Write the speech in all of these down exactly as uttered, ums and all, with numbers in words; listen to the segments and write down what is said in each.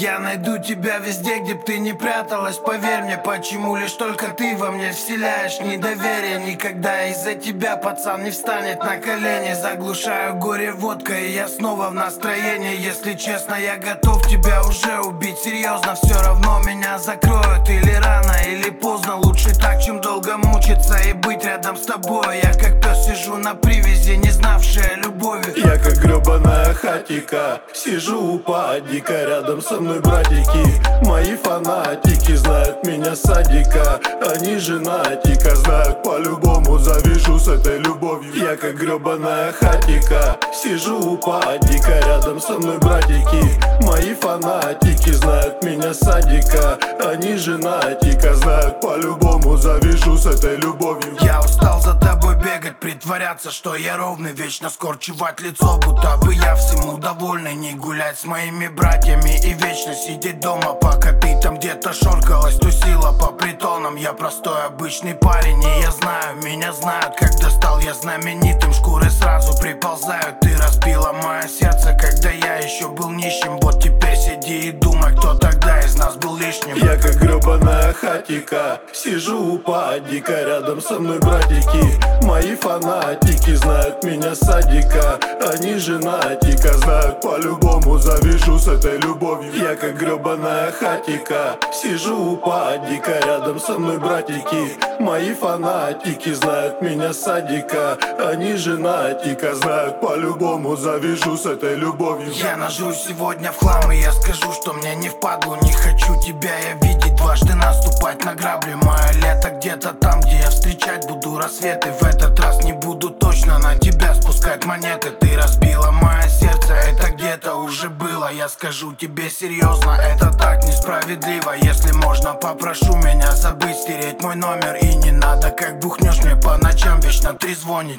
Я найду тебя везде, где б ты не пряталась. Поверь мне, почему лишь только ты во мне вселяешь недоверие. Никогда из-за тебя пацан не встанет на колени. Заглушаю горе водкой, и я снова в настроении. Если честно, я готов тебя уже убить. Серьезно, все равно меня закроют. Или рано, или поздно. Лучше так, чем долго мучиться и быть рядом с тобой. Я как пес сижу на привязи, не знавшая любови. Я как гребаная хатика, сижу у падика. Рядом со мной братики, мои фанатики. Знают меня с садика, они женатика. Знают по-любому, завяжу с этой любовью. Я как гребаная хатика, сижу у падика. Рядом со мной братики, мои фанатики. Знают меня с садика, они женатика. Знают по-любому, завяжу с этой любовью. Я устал за тобой бегать, притворяться, что я ровный. Вечно скорчевать лицо, будто бы я всему довольный. Не гулять с моими братьями и вечно сидеть дома, пока ты там где-то шоркалась, тусила по притонам. Я простой обычный парень, и я знаю, меня знают. Когда стал я знаменитым, шкуры сразу приползают. Ты разбила мое сердце, когда я еще был нищим. Вот теперь сиди и думай, кто тогда из нас был лишним. Я как гребаная хатика, сижу у падика. Рядом со мной братики, мои фанатики. Знают меня с садика, они женатика. Знают по-любому, завяжу с этой любовью. Я как гребаная хатика, сижу у падика. Рядом со мной братики, мои фанатики. Знают меня с садика, они женатика. Знают по-любому, завяжу с этой любовью. Я нажрусь сегодня в хлам, и я скажу, что мне не впадлу. Не хочу тебя я видеть, дважды наступать на грабли. Мое лето где-то там, где я встречать буду рассветы. В этот раз не буду точно на тебя спускать монеты. Ты разбила мое сердце, это где-то уже было. Я скажу тебе серьезно, это так несправедливо. Если можно, попрошу меня забыть, стереть мой номер. И не надо, как бухнешь мне по ночам вечно трезвонить.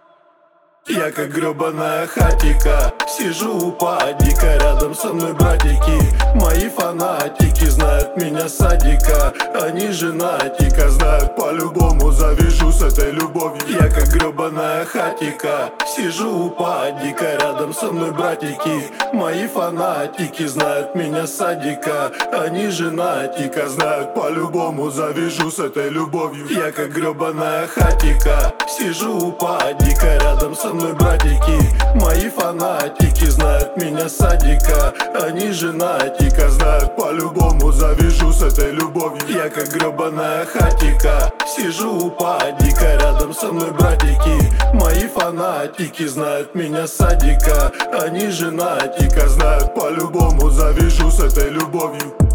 Я как гребаная хатика, сижу у падика. Рядом со мной братики, мои фанатики. Знают меня с садика, они женатика. Знают по-любому, завяжу с этой любовью. Я как гребаная хатика, сижу у падика. Рядом со мной братики, мои фанатики. Знают меня с садика, они женатика. Знают по-любому, завяжу с этой любовью. Я как гребаная хатика, сижу у падика. Рядом со мной братики, мои фанатики. Знают меня с садика, они женатика. Знают по-любому, завяжу с этой любовью. Я как гребаная хатика, сижу у падика. Рядом со мной братики, мои фанатики. Знают меня с садика, они женатика. Знают по-любому, завяжу с этой любовью.